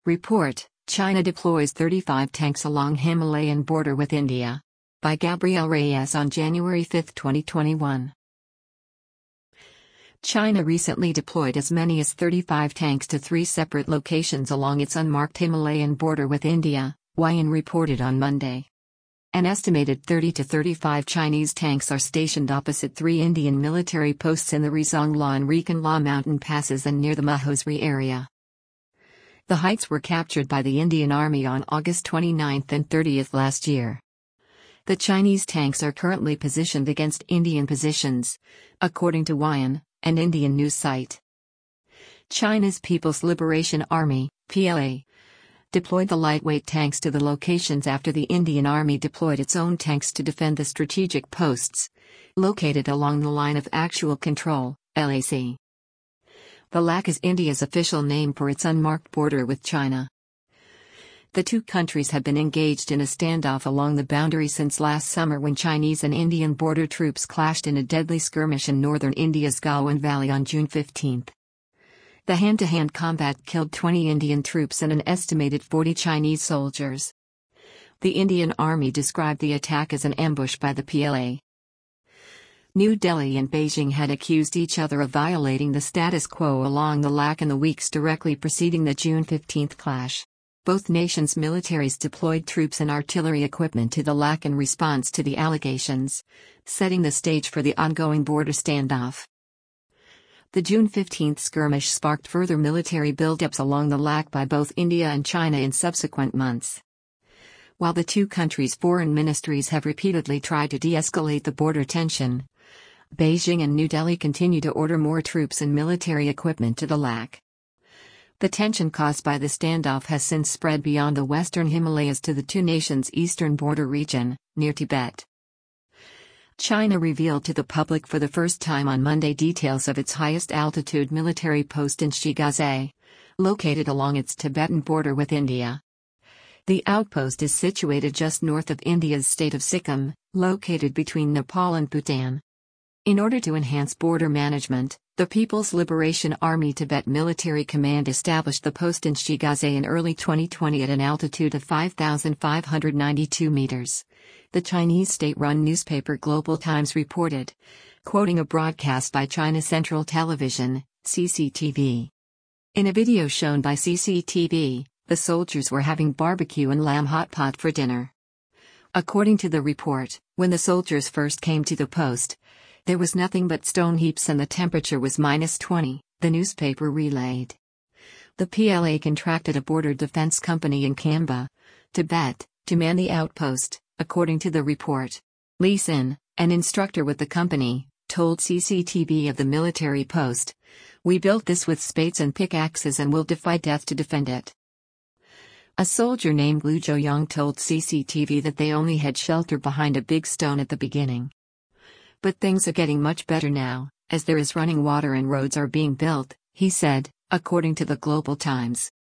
Report: China deploys 35 tanks along Himalayan border with India. By Gabriel Reyes on January 5, 2021. China recently deployed as many as 35 tanks to 3 separate locations along its unmarked Himalayan border with India, YN reported on Monday. An estimated 30 to 35 Chinese tanks are stationed opposite 3 Indian military posts in the Rizongla and Rekhonla mountain passes and near the Mahosri area. The heights were captured by the Indian Army on August 29 and 30 last year. The Chinese tanks are currently positioned against Indian positions, according to YN, an Indian news site. China's People's Liberation Army, PLA, deployed the lightweight tanks to the locations after the Indian Army deployed its own tanks to defend the strategic posts, located along the Line of Actual Control, LAC. The LAC is India's official name for its unmarked border with China. The two countries have been engaged in a standoff along the boundary since last summer when Chinese and Indian border troops clashed in a deadly skirmish in northern India's Galwan Valley on June 15. The hand-to-hand combat killed 20 Indian troops and an estimated 40 Chinese soldiers. The Indian Army described the attack as an ambush by the PLA. New Delhi and Beijing had accused each other of violating the status quo along the LAC in the weeks directly preceding the June 15 clash. Both nations' militaries deployed troops and artillery equipment to the LAC in response to the allegations, setting the stage for the ongoing border standoff. The June 15 skirmish sparked further military buildups along the LAC by both India and China in subsequent months. While the two countries' foreign ministries have repeatedly tried to de-escalate the border tension, Beijing and New Delhi continue to order more troops and military equipment to the LAC. The tension caused by the standoff has since spread beyond the western Himalayas to the two nations' eastern border region, near Tibet. China revealed to the public for the first time on Monday details of its highest-altitude military post in Shigaze, located along its Tibetan border with India. The outpost is situated just north of India's state of Sikkim, located between Nepal and Bhutan. In order to enhance border management, the People's Liberation Army Tibet Military Command established the post in Shigaze in early 2020 at an altitude of 5,592 meters. The Chinese state-run newspaper Global Times reported, quoting a broadcast by China Central Television, CCTV. In a video shown by CCTV, the soldiers were having barbecue and lamb hot pot for dinner. According to the report, when the soldiers first came to the post, there was nothing but stone heaps and the temperature was -20, the newspaper relayed. The PLA contracted a border defense company in Kamba, Tibet, to man the outpost, according to the report. Li Xin, an instructor with the company, told CCTV of the military post, "We built this with spades and pickaxes and will defy death to defend it." A soldier named Liu Zhouyang told CCTV that they only had shelter behind a big stone at the beginning. "But things are getting much better now, as there is running water and roads are being built," he said, according to the Global Times.